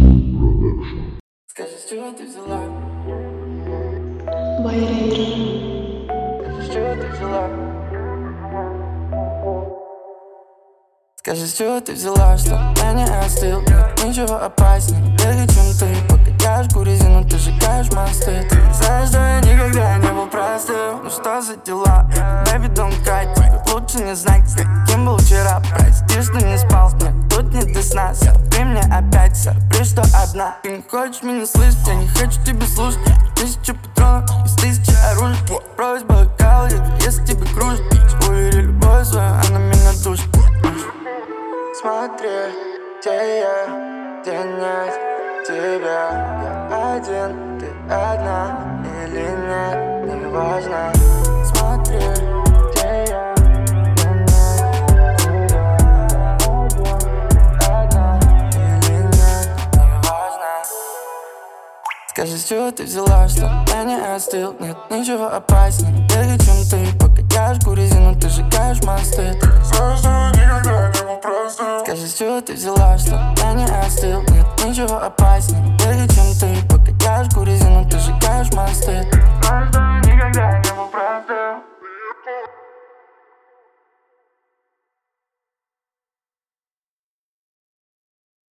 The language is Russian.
Скажи, с чего ты взяла? Скажи, с чего ты взяла? Скажи, с чего ты взяла, что я не остыл? Нет ничего опаснее, бегай, чем ты. Покатаешь резину, ты сжигаешь мосты. Ты знаешь, что я никогда не был простым. Ну что за дела? Baby, don't cry, тебе лучше не знать, каким был вчера. Прости, что не спал, мне тут не до сна. Ты мне опять сюрприз, что одна. Ты не хочешь меня слышать, я не хочу тебя слушать. 1000 патронов из 1000 оружия. Просьба бокал, если тебе кружит. Спойлери любовь свою, она меня душит. Смотри, где я, где нет тебя. Я один, ты одна или нет, неважно. Смотри, где я, где нет тебя. Одна или нет, неважно. Скажи, с чего ты взяла, что я не остыл? Нет ничего опаснее, бегай, чем ты. Покатаешь резину, ты сжигаешь мосты. Ты знаешь, что я никогда не был простым. Скажи, с чего ты взяла, что я не остыл? Нет ничего опаснее, бегай, чем ты. Покатаешь резину, ты сжигаешь мосты.